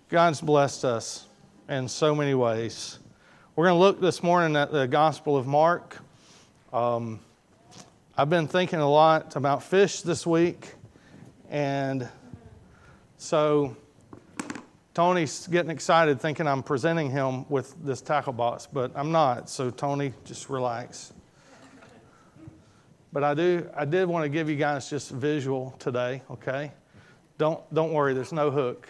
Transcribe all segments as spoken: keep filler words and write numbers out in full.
God's blessed us in so many ways. We're going to look this morning at the Gospel of Mark. Um, I've been thinking a lot about fish this week, and so Tony's getting excited thinking I'm presenting him with this tackle box, but I'm not, so Tony, just relax. But I do, I did want to give you guys just visual today, okay? Don't, don't worry, there's no hook.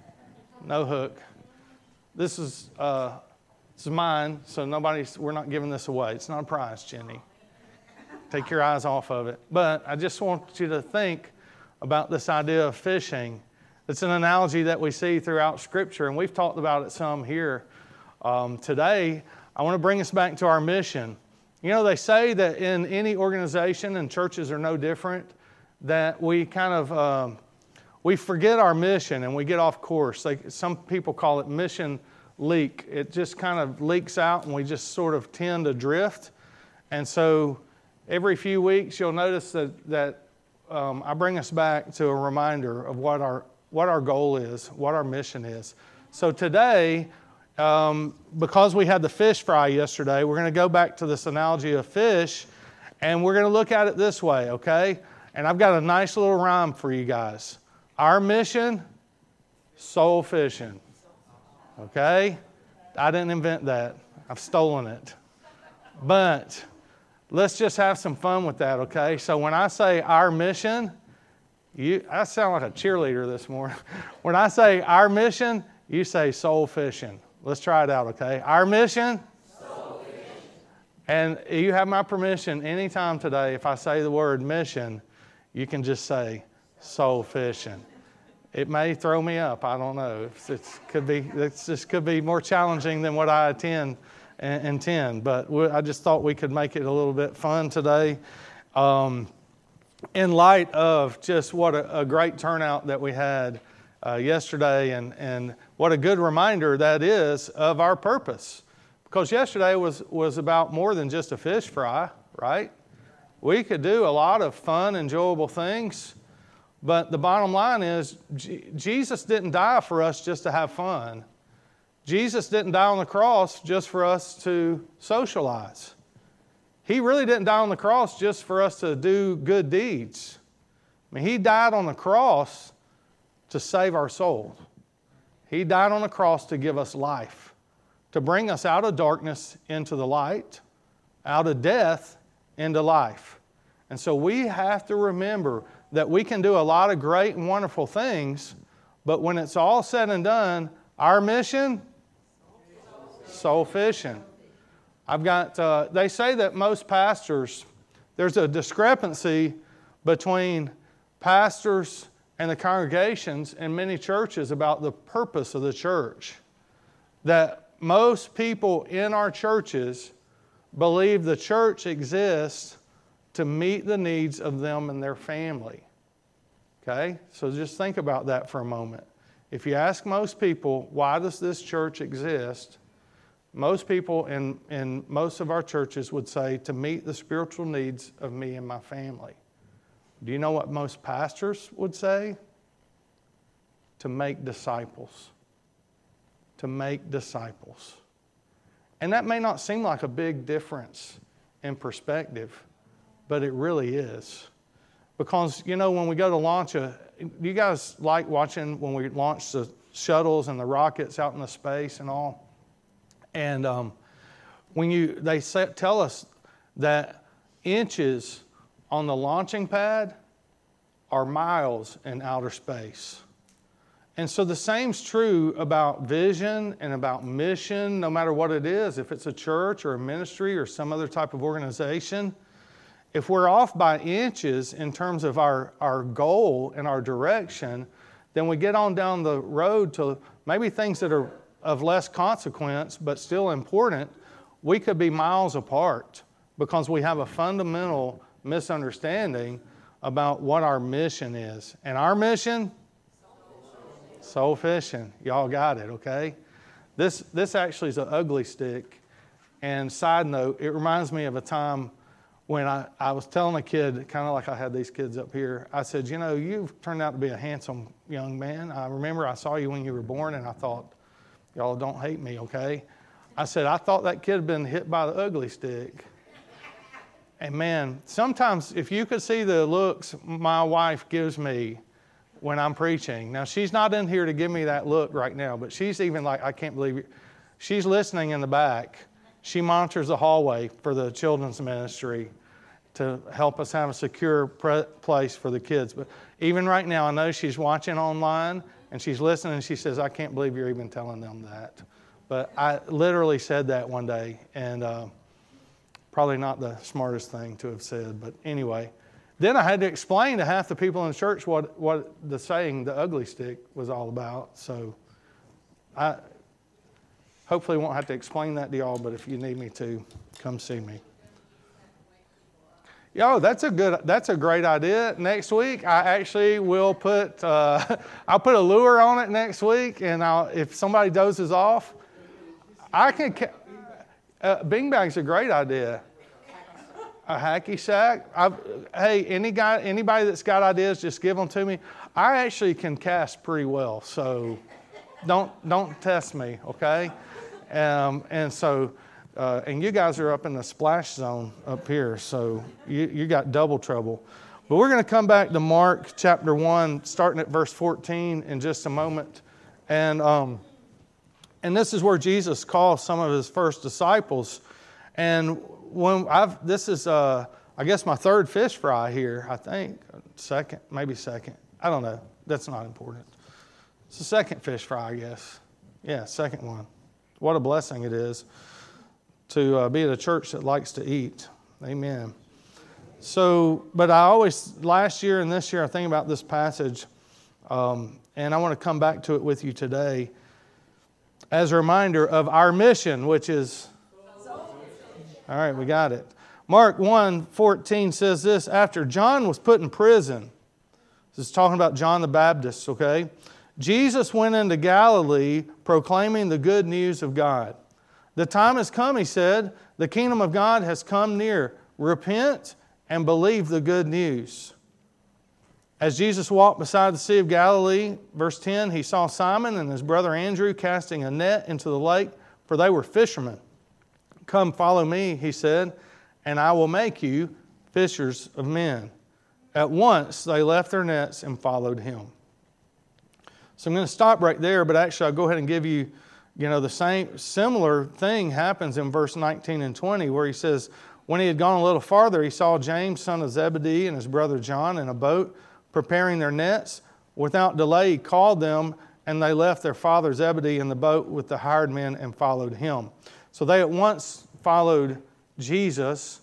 No hook. This is uh, this is mine, so nobody's. We're not giving this away. It's not a prize, Jenny. Take your eyes off of it. But I just want you to think about this idea of fishing. It's an analogy that we see throughout Scripture, and we've talked about it some here um, today. I want to bring us back to our mission. You know, they say that in any organization, and churches are no different, that we kind of um, we forget our mission and we get off course. Like some people call it mission leak. It just kind of leaks out and we just sort of tend to drift. And so every few weeks you'll notice that, that um, I bring us back to a reminder of what our, what our goal is, what our mission is. So today, um, because we had the fish fry yesterday, we're going to go back to this analogy of fish and we're going to look at it this way, okay? And I've got a nice little rhyme for you guys. Our mission, soul fishing. Okay? I didn't invent that. I've stolen it. But let's just have some fun with that, okay? So when I say our mission, you I sound like a cheerleader this morning. When I say our mission, you say soul fishing. Let's try it out, okay? Our mission, soul fishing. And you have my permission anytime today, if I say the word mission, you can just say soul fishing. It may throw me up. I don't know. It could be. It's just could be more challenging than what I attend, intend. But I just thought we could make it a little bit fun today, um, in light of just what a, a great turnout that we had uh, yesterday, and and what a good reminder that is of our purpose. Because yesterday was was about more than just a fish fry, right? We could do a lot of fun, enjoyable things. But the bottom line is, G- Jesus didn't die for us just to have fun. Jesus didn't die on the cross just for us to socialize. He really didn't die on the cross just for us to do good deeds. I mean, He died on the cross to save our soul. He died on the cross to give us life, to bring us out of darkness into the light, out of death into life. And so we have to remember that we can do a lot of great and wonderful things, but when it's all said and done, our mission, soul fishing. I've got, uh, they say that most pastors, there's a discrepancy between pastors and the congregations in many churches about the purpose of the church. That most people in our churches believe the church exists to meet the needs of them and their family. Okay? So just think about that for a moment. If you ask most people, why does this church exist? Most people in, in most of our churches would say, to meet the spiritual needs of me and my family. Do you know what most pastors would say? To make disciples. To make disciples. And that may not seem like a big difference in perspective, but it really is. Because, you know, when we go to launch a... You guys like watching when we launch the shuttles and the rockets out into space and all? And um, when you... They say, tell us that inches on the launching pad are miles in outer space. And so the same's true about vision and about mission, no matter what it is, if it's a church or a ministry or some other type of organization. If we're off by inches in terms of our, our goal and our direction, then we get on down the road to maybe things that are of less consequence but still important. We could be miles apart because we have a fundamental misunderstanding about what our mission is. And our mission? Soul fishing. Y'all got it, okay? This, this actually is an ugly stick. And side note, it reminds me of a time when I, I was telling a kid, kind of like I had these kids up here, I said, you know, you've turned out to be a handsome young man. I remember I saw you when you were born, and I thought, y'all don't hate me, okay? I said, I thought that kid had been hit by the ugly stick. And man, sometimes if you could see the looks my wife gives me when I'm preaching. Now, she's not in here to give me that look right now, but she's even like, I can't believe it. She's listening in the back. She monitors the hallway for the children's ministry to help us have a secure pre- place for the kids. But even right now, I know she's watching online and she's listening, and she says, I can't believe you're even telling them that. But I literally said that one day, and uh, probably not the smartest thing to have said. But anyway, then I had to explain to half the people in church what, what the saying, the ugly stick, was all about. So I hopefully won't have to explain that to y'all, but if you need me to, come see me. Yo, that's a good, that's a great idea. Next week, I actually will put, uh, I'll put a lure on it next week, and I'll, if somebody dozes off, I can, uh, beanbag's a great idea. A hacky sack. I've, hey, any guy, anybody that's got ideas, just give them to me. I actually can cast pretty well, so don't don't test me, okay? Um, and so, uh, and you guys are up in the splash zone up here, so you, you got double trouble. But we're going to come back to Mark chapter one, starting at verse fourteen in just a moment. And um, and this is where Jesus calls some of his first disciples. And when I've, this is, uh, I guess, my third fish fry here, I think. Second, maybe second. I don't know. That's not important. It's the second fish fry, I guess. Yeah, second one. What a blessing it is to uh, be at a church that likes to eat. Amen. So, but I always, last year and this year, I think about this passage, um, and I want to come back to it with you today as a reminder of our mission, which is, all right, we got it. Mark one fourteen says this, after John was put in prison, this is talking about John the Baptist, okay? Jesus went into Galilee proclaiming the good news of God. The time has come, he said, the kingdom of God has come near. Repent and believe the good news. As Jesus walked beside the Sea of Galilee, verse ten, he saw Simon and his brother Andrew casting a net into the lake, for they were fishermen. Come, follow me, he said, and I will make you fishers of men. At once they left their nets and followed him. So I'm going to stop right there, but actually I'll go ahead and give you, you know, the same similar thing happens in verse nineteen and twenty, where he says, when he had gone a little farther, he saw James, son of Zebedee, and his brother John in a boat preparing their nets. Without delay, he called them, and they left their father Zebedee in the boat with the hired men and followed him. So they at once followed Jesus.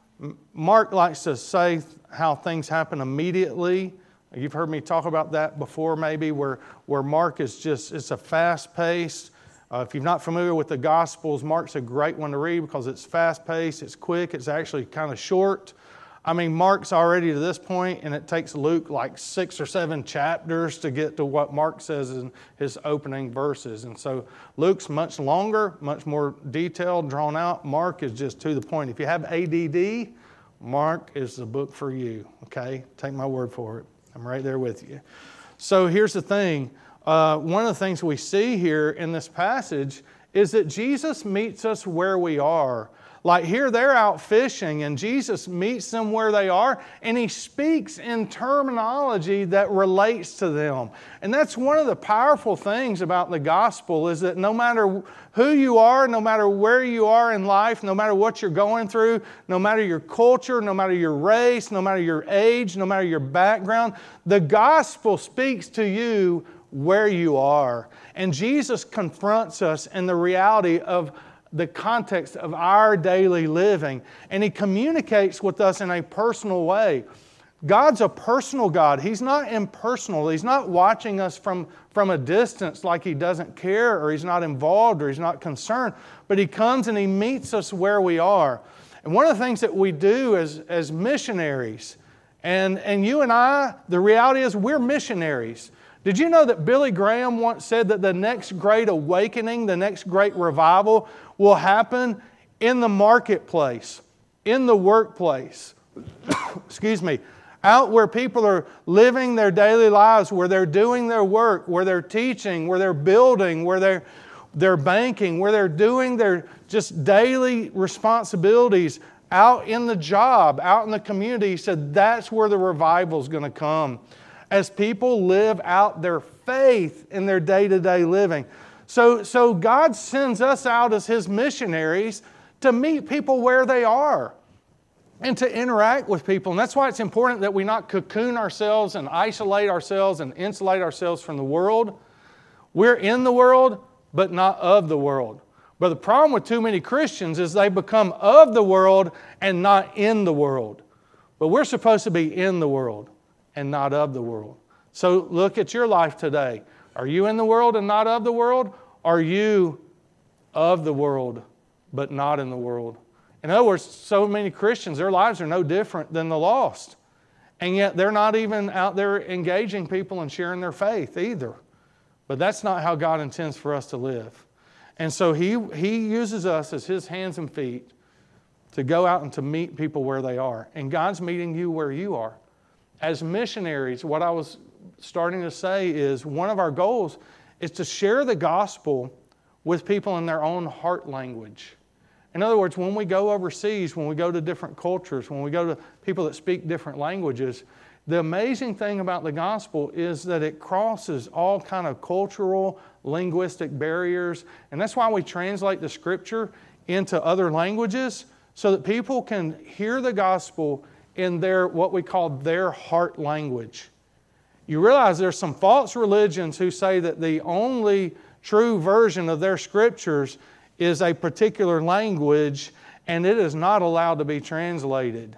Mark likes to say how things happen immediately. You've heard me talk about that before maybe, where, where Mark is just, it's a fast-paced. Uh, if you're not familiar with the Gospels, Mark's a great one to read because it's fast-paced, it's quick, it's actually kind of short. I mean, Mark's already to this point, and it takes Luke like six or seven chapters to get to what Mark says in his opening verses. And so Luke's much longer, much more detailed, drawn out. Mark is just to the point. If you have A D D, Mark is the book for you, okay? Take my word for it. I'm right there with you. So here's the thing. Uh, one of the things we see here in this passage is that Jesus meets us where we are. Like here they're out fishing and Jesus meets them where they are and He speaks in terminology that relates to them. And that's one of the powerful things about the gospel, is that no matter who you are, no matter where you are in life, no matter what you're going through, no matter your culture, no matter your race, no matter your age, no matter your background, the gospel speaks to you where you are. And Jesus confronts us in the reality of the context of our daily living. And He communicates with us in a personal way. God's a personal God. He's not impersonal. He's not watching us from, from a distance like He doesn't care or He's not involved or He's not concerned. But He comes and He meets us where we are. And one of the things that we do as, as missionaries, and, and you and I, the reality is we're missionaries. Did you know that Billy Graham once said that the next great awakening, the next great revival will happen in the marketplace? in the workplace, excuse me, out where people are living their daily lives, where they're doing their work, where they're teaching, where they're building, where they're, they're banking, where they're doing their just daily responsibilities out in the job, out in the community. He said that's where the revival is going to come, as people live out their faith in their day-to-day living. So, so God sends us out as His missionaries to meet people where they are and to interact with people. And that's why it's important that we not cocoon ourselves and isolate ourselves and insulate ourselves from the world. We're in the world, but not of the world. But the problem with too many Christians is they become of the world and not in the world. But we're supposed to be in the world and not of the world. So look at your life today. Are you in the world and not of the world? Are you of the world but not in the world? In other words, so many Christians, their lives are no different than the lost. And yet they're not even out there engaging people and sharing their faith either. But that's not how God intends for us to live. And so He, he uses us as His hands and feet to go out and to meet people where they are. And God's meeting you where you are. As missionaries, what I was starting to say is one of our goals is to share the gospel with people in their own heart language. In other words, when we go overseas, when we go to different cultures, when we go to people that speak different languages, the amazing thing about the gospel is that it crosses all kind of cultural, linguistic barriers. And that's why we translate the Scripture into other languages, so that people can hear the gospel in their, what we call their heart language. You realize there's some false religions who say that the only true version of their Scriptures is a particular language, and it is not allowed to be translated.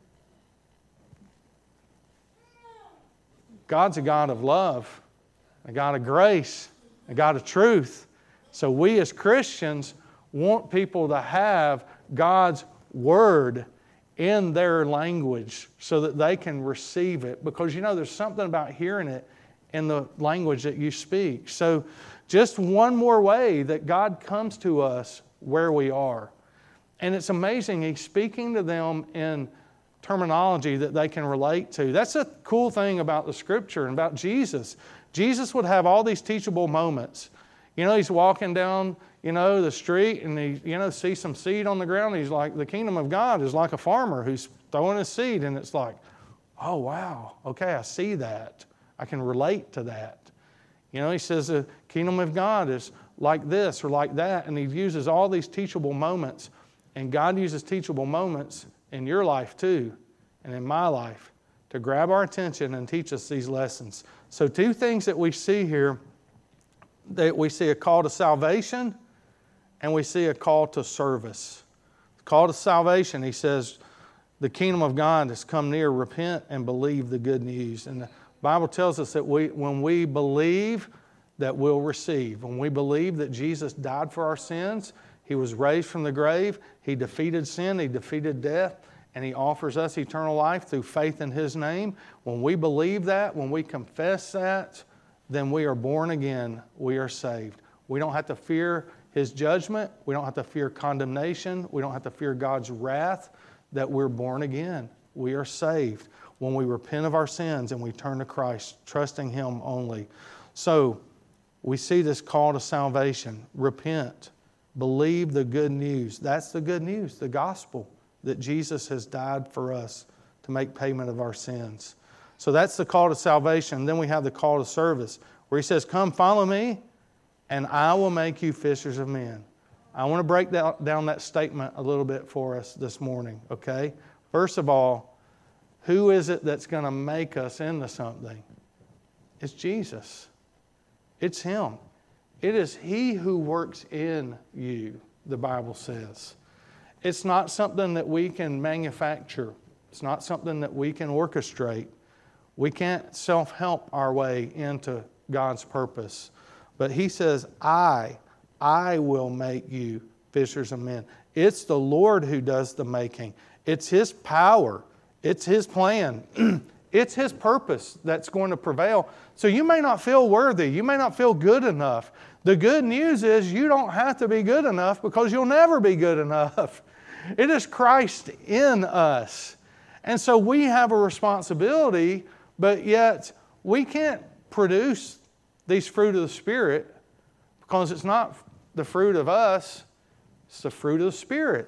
God's a God of love, a God of grace, a God of truth. So we as Christians want people to have God's Word in their language so that they can receive it. Because, you know, there's something about hearing it in the language that you speak. So just one more way that God comes to us where we are. And it's amazing. He's speaking to them in terminology that they can relate to. That's a cool thing about the Scripture and about Jesus. Jesus would have all these teachable moments. You know, He's walking down, you know, the street and he, you know, sees some seed on the ground. He's like, the kingdom of God is like a farmer who's throwing his seed, and it's like, oh, wow, okay, I see that. I can relate to that. You know, He says the kingdom of God is like this or like that, and He uses all these teachable moments. And God uses teachable moments in your life too, and in my life, to grab our attention and teach us these lessons. So two things that we see here, that we see a call to salvation and we see a call to service. The call to salvation, He says, the kingdom of God has come near. Repent and believe the good news. And the Bible tells us that we, when we believe, that we'll receive. When we believe that Jesus died for our sins, He was raised from the grave, He defeated sin, He defeated death, and He offers us eternal life through faith in His name. When we believe that, when we confess that, then we are born again, we are saved. We don't have to fear His judgment, we don't have to fear condemnation, we don't have to fear God's wrath, that we're born again. We are saved when we repent of our sins and we turn to Christ, trusting Him only. So, we see this call to salvation. Repent. Believe the good news. That's the good news, the gospel, that Jesus has died for us to make payment of our sins. So that's the call to salvation. Then we have the call to service, where He says, come follow me, and I will make you fishers of men. I want to break that, down that statement a little bit for us this morning, okay? First of all, who is it that's going to make us into something? It's Jesus. It's Him. It is He who works in you, the Bible says. It's not something that we can manufacture. It's not something that we can orchestrate. We can't self-help our way into God's purpose. But He says, I, I will make you fishers of men. It's the Lord who does the making. It's His power. It's His plan. It's His purpose that's going to prevail. So you may not feel worthy. You may not feel good enough. The good news is you don't have to be good enough, because you'll never be good enough. It is Christ in us. And so we have a responsibility, but yet we can't produce these fruit of the Spirit because it's not the fruit of us, it's the fruit of the Spirit.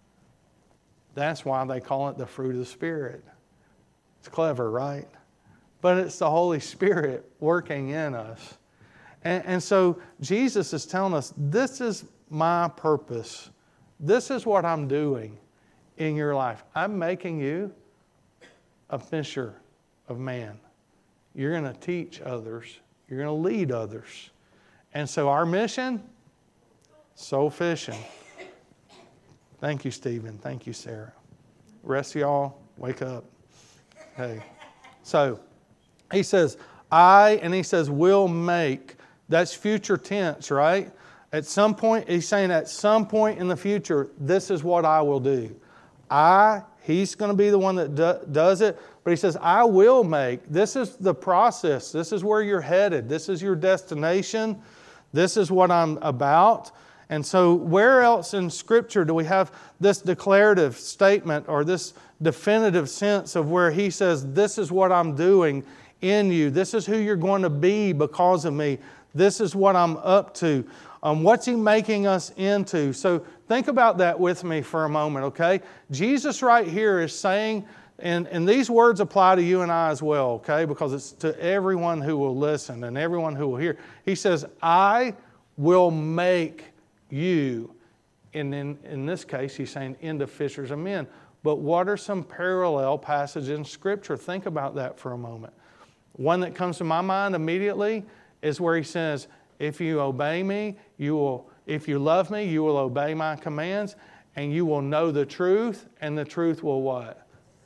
That's why they call it the fruit of the Spirit. It's clever, right? But it's the Holy Spirit working in us. And, and so Jesus is telling us, this is my purpose. This is what I'm doing in your life. I'm making you a fisher of man. You're going to teach others. You're going to lead others. And so our mission, soul fishing. Thank you, Stephen. Thank you, Sarah. Rest of y'all, wake up. Hey. So he says, I, and he says, will make. That's future tense, right? At some point, he's saying at some point in the future, this is what I will do. I, he's going to be the one that do, does it. But he says, I will make. This is the process. This is where you're headed. This is your destination. This is what I'm about. And so where else in Scripture do we have this declarative statement or this definitive sense of where he says, this is what I'm doing in you. This is who you're going to be because of me. This is what I'm up to. Um, what's he making us into? So think about that with me for a moment, okay? Jesus right here is saying, and, and these words apply to you and I as well, okay? Because it's to everyone who will listen and everyone who will hear. He says, I will make you, and in, in this case, he's saying into fishers of men. But what are some parallel passages in Scripture? Think about that for a moment. One that comes to my mind immediately is where he says, if you obey me, you will, if you love me, you will obey my commands, and you will know the truth, and the truth will what?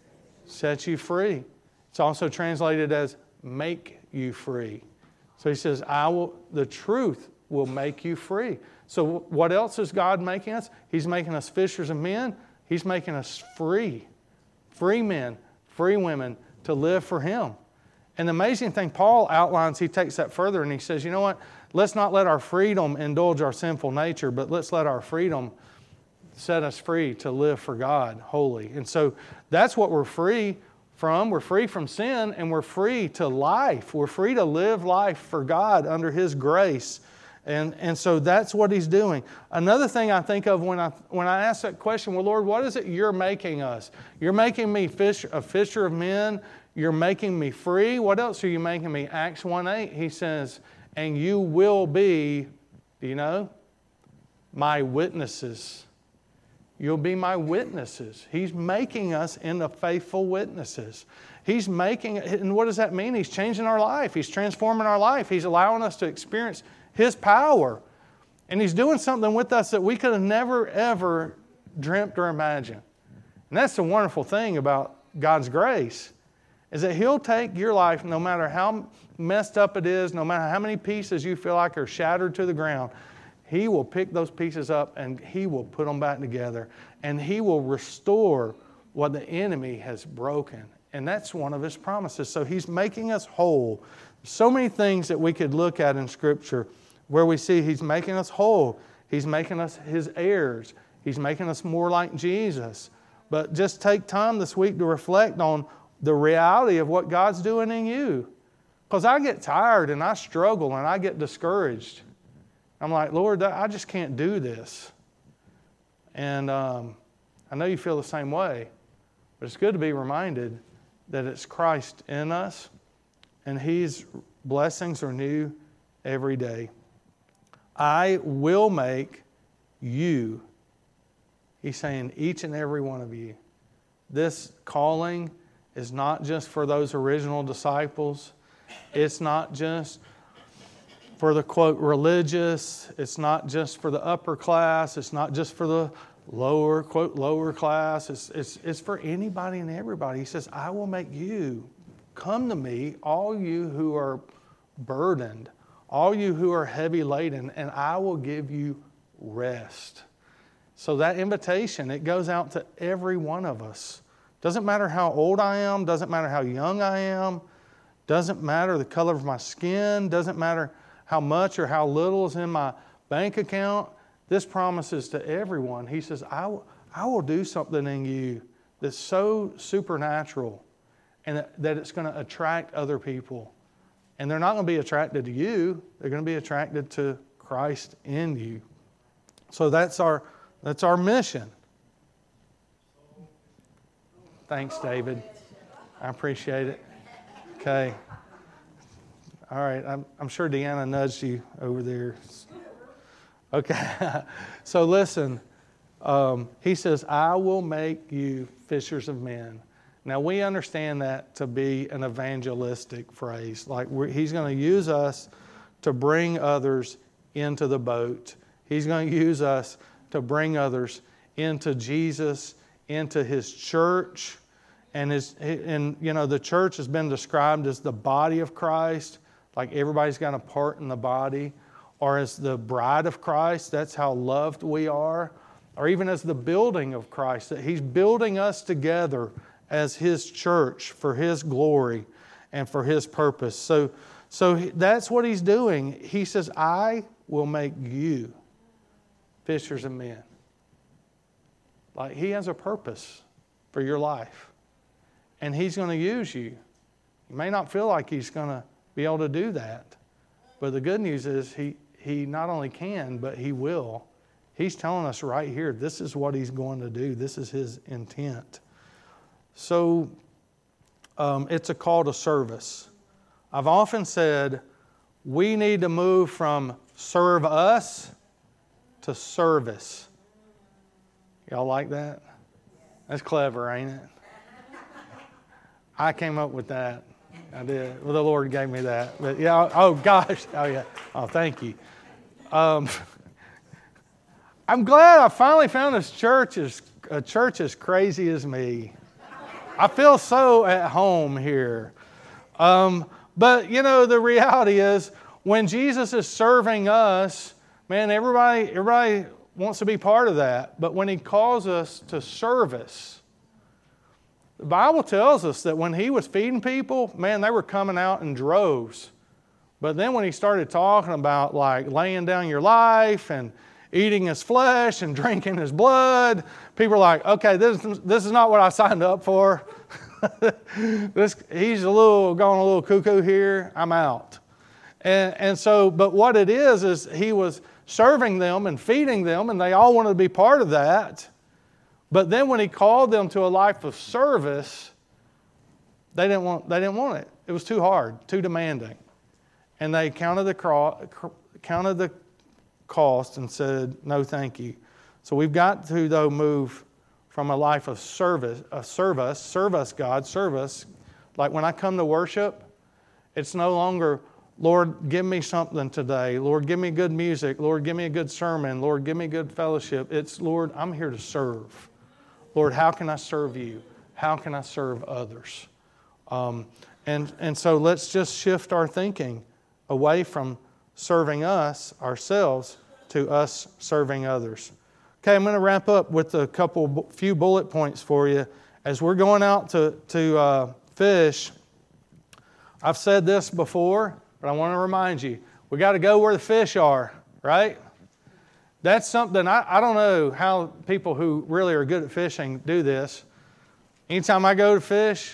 Set you free. It's also translated as make you free. So he says, I will, the truth will make you free. So what else is God making us? He's making us fishers of men. He's making us free. Free men, free women to live for Him. And the amazing thing, Paul outlines, he takes that further and he says, you know what? Let's not let our freedom indulge our sinful nature, but let's let our freedom set us free to live for God wholly. And so that's what we're free from. We're free from sin and we're free to life. We're free to live life for God under His grace. And, and so that's what He's doing. Another thing I think of when I when I ask that question, well, Lord, what is it you're making us? You're making me fish, a fisher of men. You're making me free. What else are you making me? Acts one eight, he says, and you will be, do you know, my witnesses. You'll be my witnesses. He's making us into faithful witnesses. He's making, and what does that mean? He's changing our life. He's transforming our life. He's allowing us to experience His power. And He's doing something with us that we could have never, ever dreamt or imagined. And that's the wonderful thing about God's grace, is that He'll take your life, no matter how messed up it is, no matter how many pieces you feel like are shattered to the ground, He will pick those pieces up and He will put them back together. And He will restore what the enemy has broken. And that's one of His promises. So He's making us whole. So many things that we could look at in Scripture where we see He's making us whole. He's making us His heirs. He's making us more like Jesus. But just take time this week to reflect on the reality of what God's doing in you. Because I get tired and I struggle and I get discouraged. I'm like, Lord, I just can't do this. And um, I know you feel the same way. But it's good to be reminded that it's Christ in us and His blessings are new every day. I will make you. He's saying each and every one of you. This calling is not just for those original disciples. It's not just for the, quote, religious. It's not just for the upper class. It's not just for the lower, quote, lower class. It's, it's, it's for anybody and everybody. He says, I will make you. Come to me, all you who are burdened, all you who are heavy laden, and I will give you rest. So that invitation, it goes out to every one of us. Doesn't matter how old I am, doesn't matter how young I am, doesn't matter the color of my skin, doesn't matter how much or how little is in my bank account. This promise is to everyone. He says, I will, I will do something in you that's so supernatural and that, that it's going to attract other people. And they're not going to be attracted to you. They're going to be attracted to Christ in you. So that's our that's our mission. Thanks, David. I appreciate it. Okay. All right. I'm, I'm sure Deanna nudged you over there. Okay. So listen. Um, he says, I will make you fishers of men. Now, we understand that to be an evangelistic phrase. Like we're, he's going to use us to bring others into the boat. He's going to use us to bring others into Jesus, into his church. And, his, and you know, the church has been described as the body of Christ, like everybody's got a part in the body, or as the bride of Christ. That's how loved we are. Or even as the building of Christ, that he's building us together as his church for his glory and for his purpose. So, so that's what he's doing. He says, I will make you fishers of men. Like he has a purpose for your life. And he's going to use you. You may not feel like he's going to be able to do that. But the good news is he, he not only can, but he will. He's telling us right here, this is what he's going to do. This is his intent. So um, it's a call to service. I've often said we need to move from serve us to service. Y'all like that? That's clever, ain't it? I came up with that. I did. Well, the Lord gave me that. But yeah, oh gosh. Oh yeah. Oh, thank you. Um, I'm glad I finally found this church as a church as crazy as me. I feel so at home here. Um, but, you know, the reality is when Jesus is serving us, man, everybody, everybody wants to be part of that. But when he calls us to service, the Bible tells us that when he was feeding people, man, they were coming out in droves. But then when he started talking about like laying down your life and eating his flesh and drinking his blood, people are like, okay, this, this is not what I signed up for. this, he's a little going a little cuckoo here. I'm out. And, and so, but what it is, is he was serving them and feeding them, and they all wanted to be part of that. But then when he called them to a life of service, they didn't want, they didn't want it. It was too hard, too demanding. And they counted the, cro- counted the cost and said, no, thank you. So we've got to, though, move from a life of service, uh, serve us, serve us, God, serve us. Like when I come to worship, it's no longer, Lord, give me something today. Lord, give me good music. Lord, give me a good sermon. Lord, give me good fellowship. It's, Lord, I'm here to serve. Lord, how can I serve you? How can I serve others? Um, and, and so let's just shift our thinking away from serving us, ourselves, to us serving others. Okay, I'm going to wrap up with a couple, few bullet points for you. As we're going out to, to uh, fish, I've said this before, but I want to remind you, we got to go where the fish are, right? That's something, I, I don't know how people who really are good at fishing do this. Anytime I go to fish,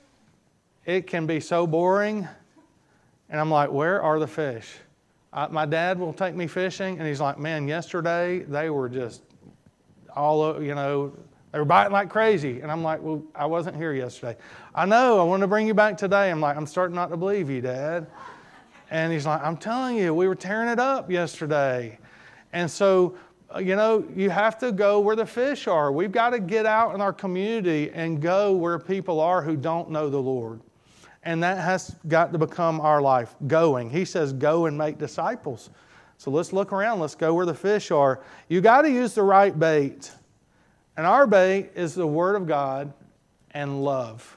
it can be so boring. And I'm like, where are the fish? I, my dad will take me fishing, and he's like, man, yesterday they were just all, you know, they were biting like crazy. And I'm like, well, I wasn't here yesterday. I know, I want to bring you back today. I'm like, I'm starting not to believe you, Dad. And he's like, I'm telling you, we were tearing it up yesterday. And so, you know, you have to go where the fish are. We've got to get out in our community and go where people are who don't know the Lord. And that has got to become our life, going. He says, go and make disciples. So let's look around. Let's go where the fish are. You got to use the right bait. And our bait is the Word of God and love.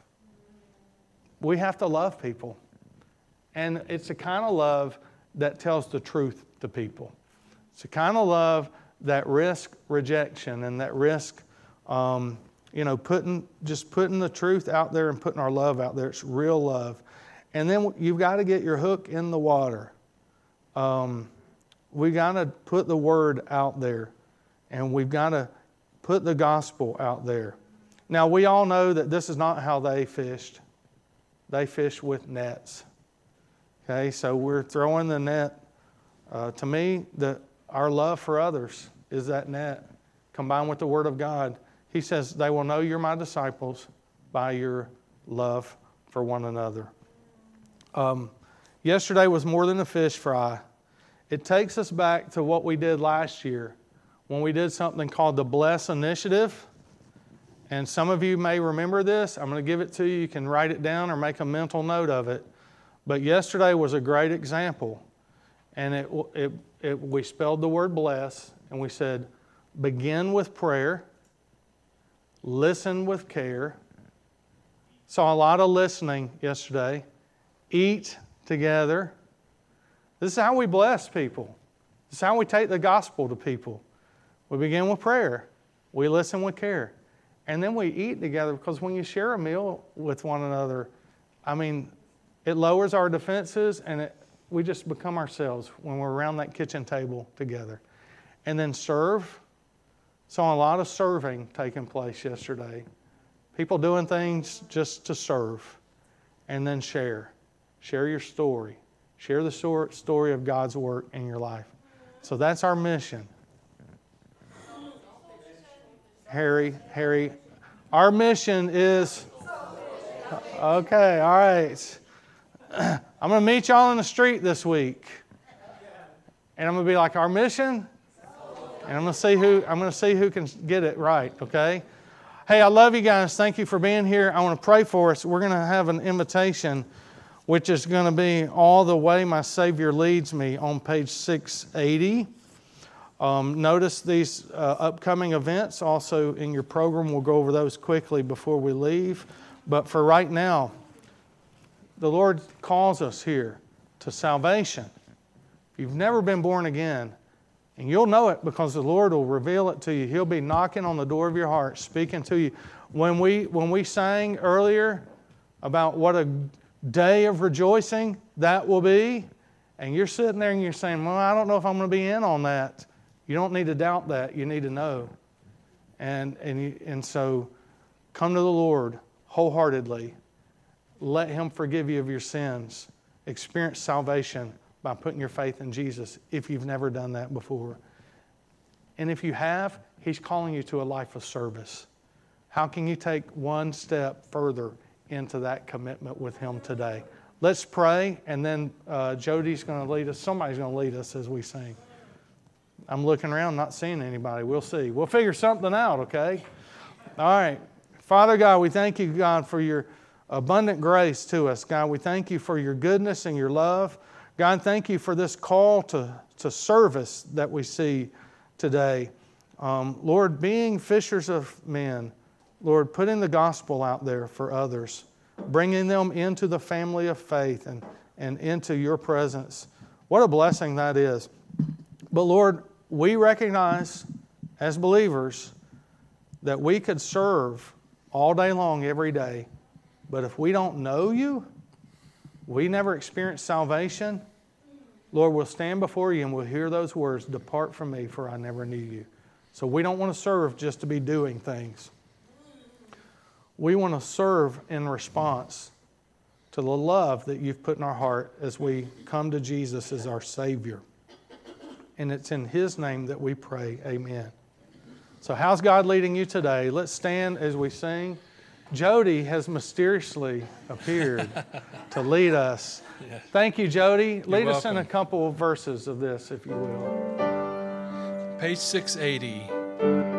We have to love people. And it's the kind of love that tells the truth to people. It's the kind of love that risks rejection and that risks, um, you know, putting just putting the truth out there and putting our love out there. It's real love. And then you've got to get your hook in the water. Um, we got to put the word out there. And we've got to Put the gospel out there. Now, we all know that this is not how they fished. They fished with nets. Okay, so we're throwing the net. Uh, to me, the, our love for others is that net combined with the Word of God. He says, they will know you're my disciples by your love for one another. Um, yesterday was more than a fish fry. It takes us back to what we did last year when we did something called the Bless Initiative. And some of you may remember this. I'm going to give it to you. You can write it down or make a mental note of it. But yesterday was a great example. And it, it, it, we spelled the word bless, and we said, begin with prayer, listen with care. Saw a lot of listening yesterday. Eat together. This is how we bless people. This is how we take the gospel to people. We begin with prayer. We listen with care. And then we eat together, because when you share a meal with one another, I mean, it lowers our defenses, and it, we just become ourselves when we're around that kitchen table together. And then serve. Saw a lot of serving taking place yesterday. People doing things just to serve. And then share. Share your story. Share the story of God's work in your life. So that's our mission. Harry, Harry, our mission is, okay, all right. I'm going to meet y'all in the street this week. And I'm going to be like, our mission? And I'm going to see who, I'm going to see who can get it right, okay? Hey, I love you guys. Thank you for being here. I want to pray for us. We're going to have an invitation, which is going to be All the Way My Savior Leads Me on page six eighty. Um, notice these uh, upcoming events also in your program. We'll go over those quickly before we leave. But for right now, the Lord calls us here to salvation. If you've never been born again, and you'll know it because the Lord will reveal it to you. He'll be knocking on the door of your heart, speaking to you. When we, when we sang earlier about what a day of rejoicing that will be, and you're sitting there and you're saying, well, I don't know if I'm going to be in on that. You don't need to doubt that. You need to know. And, and, you, and so come to the Lord wholeheartedly. Let Him forgive you of your sins. Experience salvation by putting your faith in Jesus if you've never done that before. And if you have, He's calling you to a life of service. How can you take one step further into that commitment with Him today? Let's pray, and then uh, Jody's going to lead us. Somebody's going to lead us as we sing. I'm looking around, not seeing anybody. We'll see. We'll figure something out, okay? All right. Father God, we thank you, God, for your abundant grace to us. God, we thank you for your goodness and your love. God, thank you for this call to, to service that we see today. Um, Lord, being fishers of men, Lord, putting the gospel out there for others, bringing them into the family of faith and, and into your presence. What a blessing that is. But Lord, we recognize as believers that we could serve all day long, every day. But if we don't know you, we never experience salvation, Lord, we'll stand before you and we'll hear those words, depart from me, for I never knew you. So we don't want to serve just to be doing things. We want to serve in response to the love that you've put in our heart as we come to Jesus as our Savior. And it's in His name that we pray, amen. So how's God leading you today? Let's stand as we sing. Jody has mysteriously appeared to lead us. Yeah. Thank you, Jody. You're lead welcome. Us in a couple of verses of this, if you will. Page six eighty.